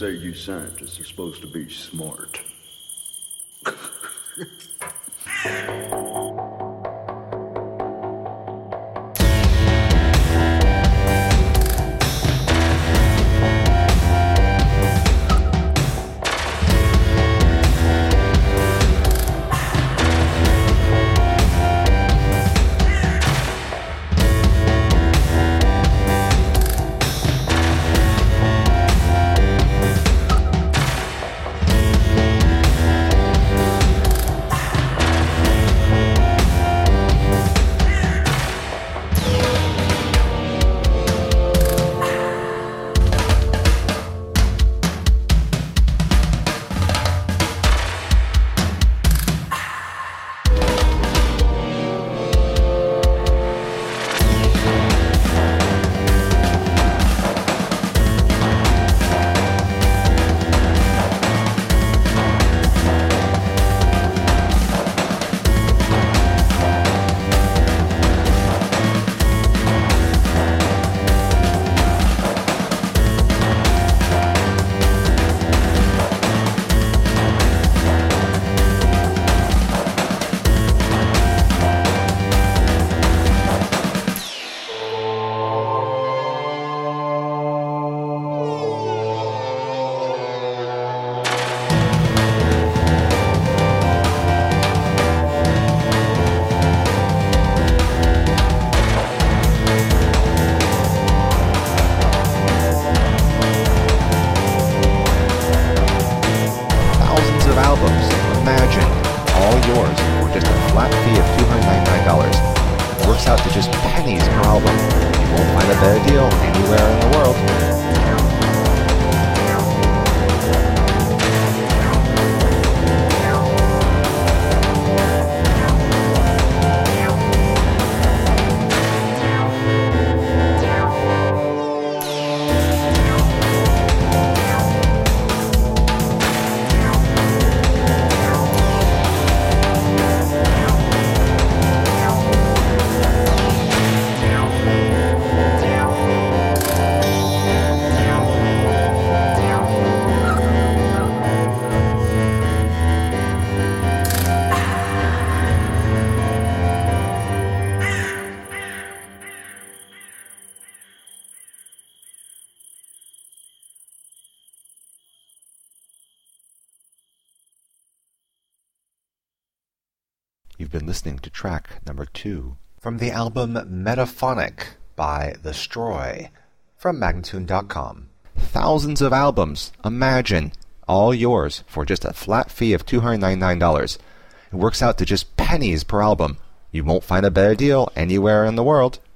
say you scientists are supposed to be smart. You've been listening to track number 2 from the album Metaphonic by The Stroy from Magnatune.com. Thousands of albums, imagine, all yours for just a flat fee of $299. It works out to just pennies per album. You won't find a better deal anywhere in the world.